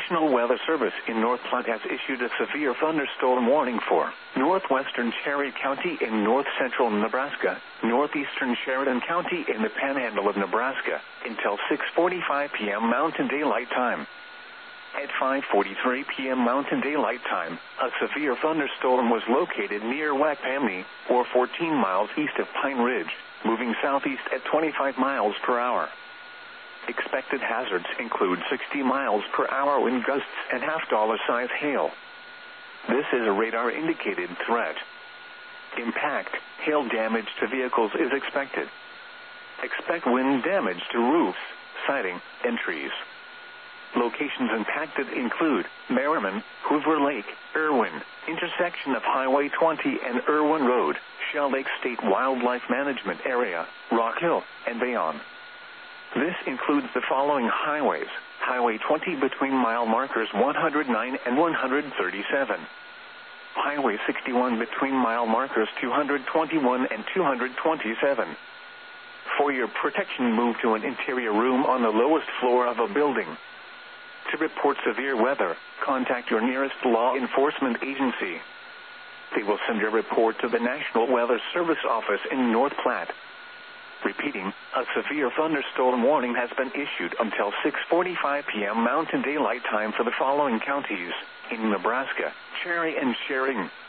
National Weather Service in North Platte has issued a severe thunderstorm warning for northwestern Cherry County in north-central Nebraska, northeastern Sheridan County in the panhandle of Nebraska, until 6:45 p.m. Mountain Daylight Time. At 5:43 p.m. Mountain Daylight Time, a severe thunderstorm was located near Wackpamney, or 14 miles east of Pine Ridge, moving southeast at 25 miles per hour. Expected hazards include 60 miles per hour wind gusts and half-dollar-size hail. This is a radar-indicated threat. Impact, hail damage to vehicles is expected. Expect wind damage to roofs, siding, and trees. Locations impacted include Merriman, Hoover Lake, Irwin, intersection of Highway 20 and Irwin Road, Shell Lake State Wildlife Management Area, Rock Hill, and Bayonne. This includes the following highways: Highway 20 between mile markers 109 and 137. Highway 61 between mile markers 221 and 227. For your protection, move to an interior room on the lowest floor of a building. To report severe weather, contact your nearest law enforcement agency. They will send your report to the National Weather Service office in North Platte. Repeating, a severe thunderstorm warning has been issued until 6:45 p.m. Mountain Daylight Time for the following counties in Nebraska: Cherry and Sheridan,